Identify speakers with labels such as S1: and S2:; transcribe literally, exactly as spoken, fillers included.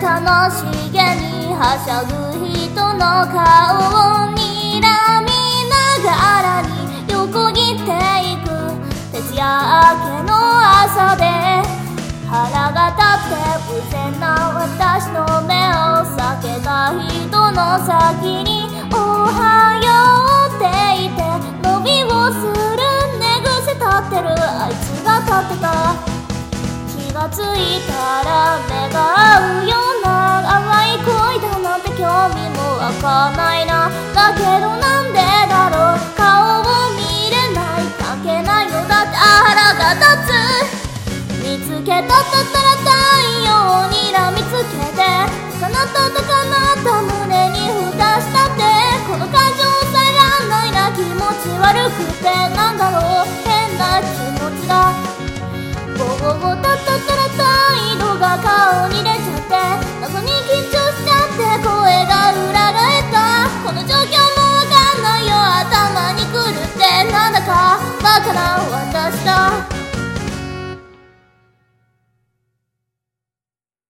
S1: 楽しげにはしゃぐ人の顔を睨みながらに横切っていく徹夜明けの朝で腹が立って無善な私の目を避けた人の先におはようって言って伸びをする寝癖立ってるあいつが立ってた気がついたら目が合うような淡い恋だなんて興味も湧かないなだけどなんでだろう顔を見れない関係ないのだって腹が立つ見つけたったら太陽にらみつけて高鳴った高鳴った胸に蓋したってこの感情抑えらんないな気持ち悪くてなんだろう変な気持ちだボボボタッタッタラ態度が顔に出ちゃって謎に緊張しちゃって声が裏返ったこの状況もわかんないよ頭にくるってなんだかバカな